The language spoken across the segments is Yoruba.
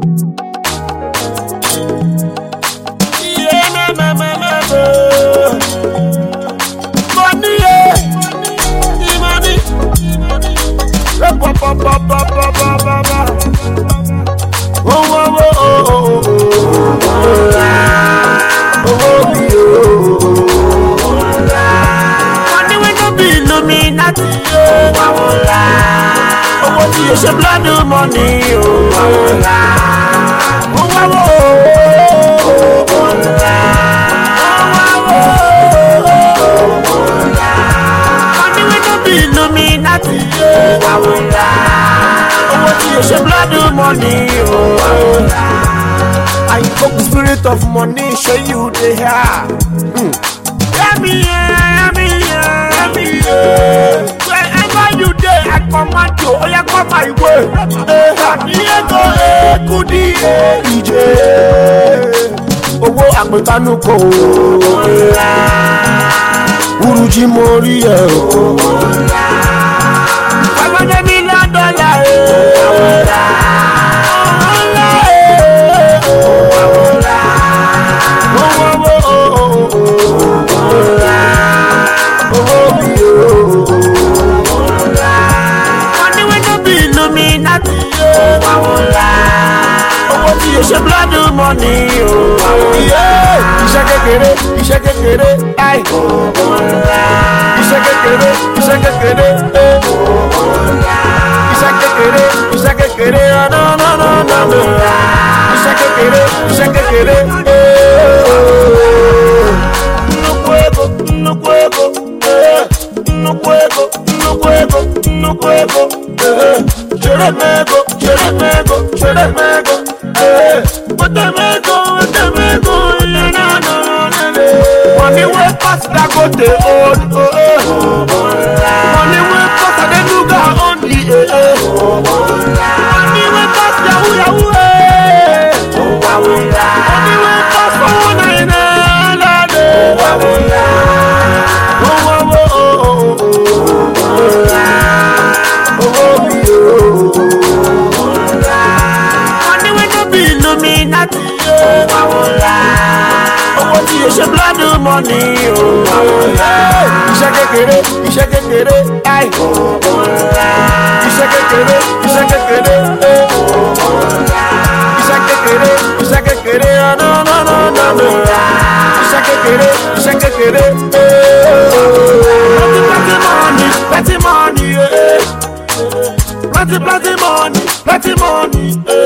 You should blood the money, you should blood the money, I invoke the spirit of money, show you the hair. Wherever you there, I command you, oh yeah, come my way. Kudi DJ, Owo Agbetanuko, Uruji Mori, $500 million. You should blood the money, yeah. Iṣẹ́ kékeré, iṣẹ́ kékeré, ay. Iṣẹ́ kékeré, iṣẹ́ kékeré, iṣẹ́ kékeré, iṣẹ́ kékeré, no. Iṣẹ́ kékeré, iṣẹ́ kékeré, nnukwu ego, chere mego. Money wey pass that go the old, money wey pass the nuga on the money wey pass yahoo, money wey pass for you should blood the money, iṣẹ́ kékeré, ay. Iṣẹ́ kékeré, iṣẹ́ kékeré, no. Iṣẹ́ kékeré, plenty money, plenty money,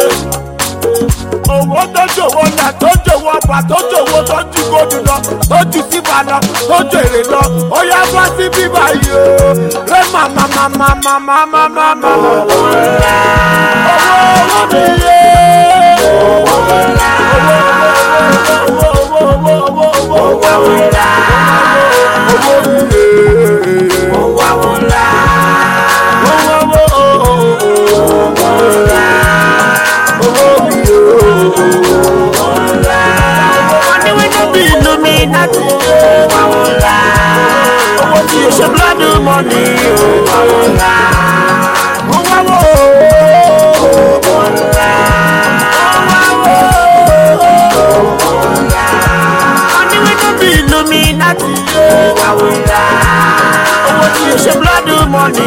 owó tọ́jú owó náà tọ́jú owó ọba tọ́jú owó tọ́jú góòdù lọ tọ́jú síbà lọ tọ́jú èrè lọ ó yá bá sí bíbá yìí o rẹ màmá owó mi yé you should blood the money, Illuminati, you should blood the money,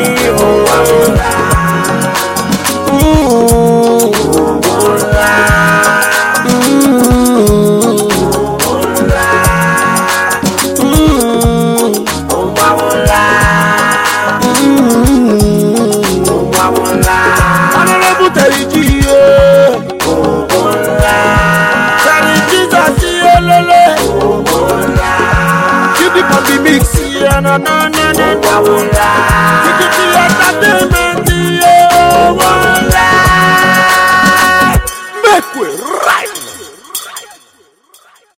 no.